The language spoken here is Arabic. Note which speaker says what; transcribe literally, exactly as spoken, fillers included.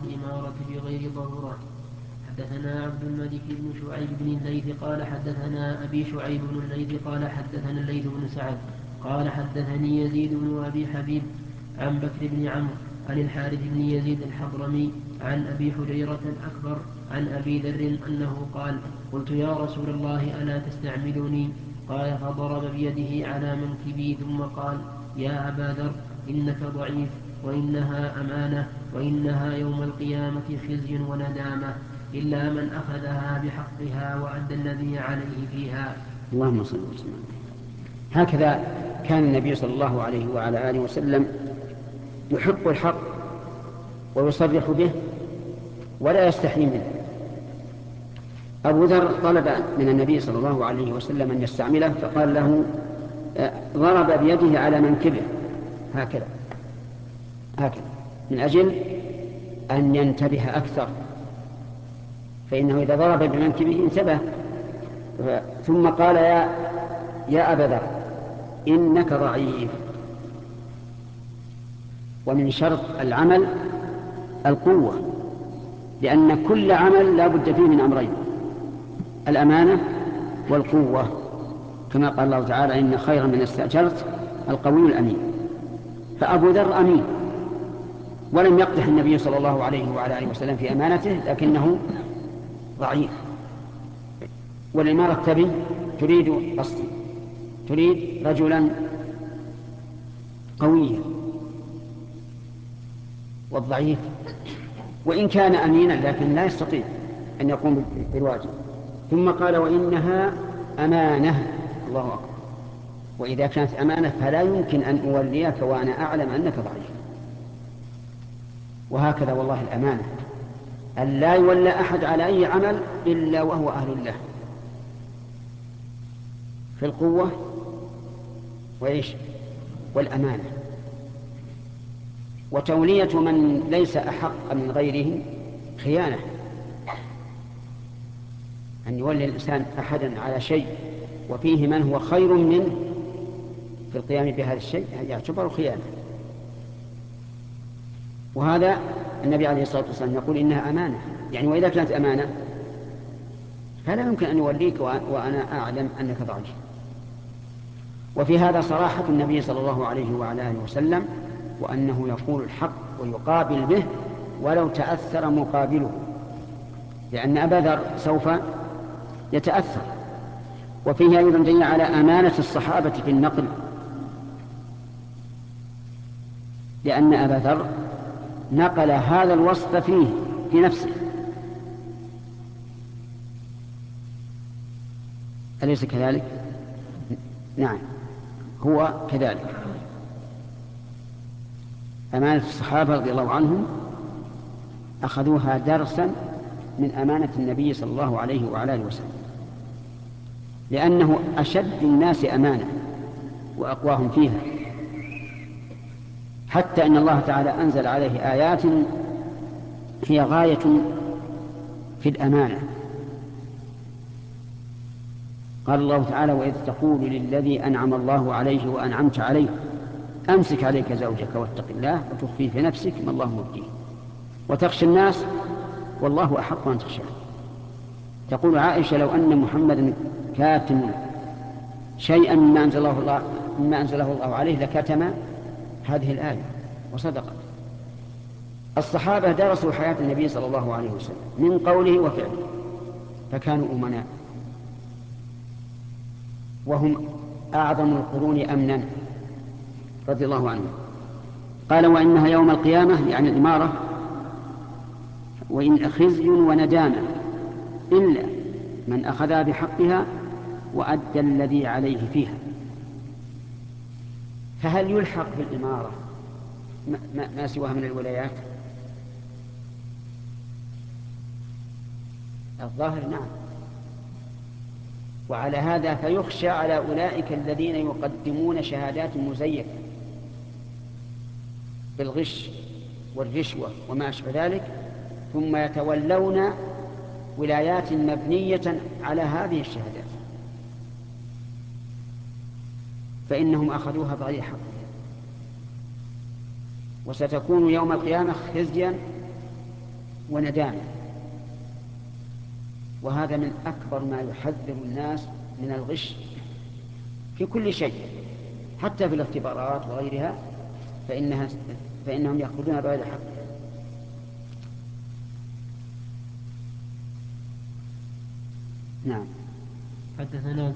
Speaker 1: الإمارة بغير ضرورة. حدثنا عبد الملك بن شعيب بن الليث قال حدثنا أبي شعيب بن الليث قال حدثنا الليث بن سعد قال حدثني يزيد بن أبي حبيب عن بكر بن عمرو عن الحارث بن يزيد الحضرمي عن أبي حجيرة الأكبر عن أبي ذر أنه قال قلت يا رسول الله ألا تستعملني؟ قال فضرب بيده على منكبي ثم قال يا أبا ذر إنك ضعيف وإنها أمانة وإنها يوم القيامة خزي وندامة إلا من أخذها بحقها وأدى الذي عليه فيها.
Speaker 2: اللهم صل وسلم. هكذا كان النبي صلى الله عليه وعلى آله وسلم يحق الحق ويصرح به ولا يستحي منه. أبو ذر طلب من النبي صلى الله عليه وسلم أن يستعمله فقال له ضرب بيده على منكبه هكذا هكذا من أجل أن ينتبه أكثر، فإنه إذا ضرب بمنكبه انتبه. ثم قال يا, يا أبا ذر إنك ضعيف. ومن شرط العمل القوة، لأن كل عمل لا بد فيه من أمرين: الأمانة والقوة، كما قال الله تعالى إن خير من استأجرت القوي الأمين. فأبو ذر أمين، ولم يقدح النبي صلى الله عليه وعلى آله وسلم في أمانته، لكنه ضعيف. والإمارة تبي تريد قصدي تريد رجلا قويا، والضعيف وإن كان أمينا لكن لا يستطيع أن يقوم بالواجب. ثم قال وإنها أمانة. الله أكبر. وإذا كانت أمانة فلا يمكن أن أوليك وأنا أعلم أنك ضعيف. وهكذا والله الأمانة أن لا يولى أحد على أي عمل إلا وهو أهل له في القوة وإيش والأمانة. وتولية من ليس أحق من غيره خيانة. أن يولي الإنسان أحدا على شيء وفيه من هو خير منه في القيام بهذا الشيء يعتبر خيانة. وهذا النبي عليه الصلاة والسلام يقول إنها أمانة، يعني وإذا كانت أمانة فلا يمكن أن يوليك وأنا أعلم أنك ضعيف. وفي هذا صراحة النبي صلى الله عليه وعلى آله وسلم، وأنه يقول الحق ويقابل به ولو تأثر مقابله، لأن أبا ذر سوف يتأثر. وفيه أيضا دليل على أمانة الصحابة في النقل، لأن أبا ذر نقل هذا الوصف فيه في نفسه، أليس كذلك؟ نعم هو كذلك. أمانة الصحابة رضي الله عنهم أخذوها درسا من أمانة النبي صلى الله عليه وعلى آله وسلم، لأنه أشد الناس أمانة وأقواهم فيها، حتى إن الله تعالى أنزل عليه آيات هي غاية في الأمانة. قال الله تعالى وإذ تقول للذي أنعم الله عليه وأنعمت عليه أمسك عليك زوجك واتق الله وتخفي في نفسك ما الله مبديه وتخشى الناس والله أحق أن تخشاه. تقول عائشة لو أن محمدا كاتم شيئا مما أنزله الله, مما أنزله الله عليه لكتم هذه الآية، وصدقت. الصحابة درسوا حياة النبي صلى الله عليه وسلم من قوله وفعله، فكانوا أمناء، وهم أعظم القرون أمنا رضي الله عنهم. قال وإنها يوم القيامة يعني الإمارة وإن خزي وندامة إلا من أخذها بحقها وأدى الذي عليه فيها. فهل يلحق بالإمارة ما, ما, ما سواها من الولايات؟ الظاهر نعم. وعلى هذا فيخشى على أولئك الذين يقدمون شهادات مزيفة بالغش والرشوة وما أشبه ذلك، ثم يتولون ولايات مبنية على هذه الشهادات، فإنهم أخذوها بغير حق، وستكون يوم القيامة خزيا وندامة. وهذا من أكبر ما يحذر الناس من الغش في كل شيء، حتى في الاختبارات وغيرها، فإنها فإنهم يأخذون بغير حق. نعم.
Speaker 1: حدثنا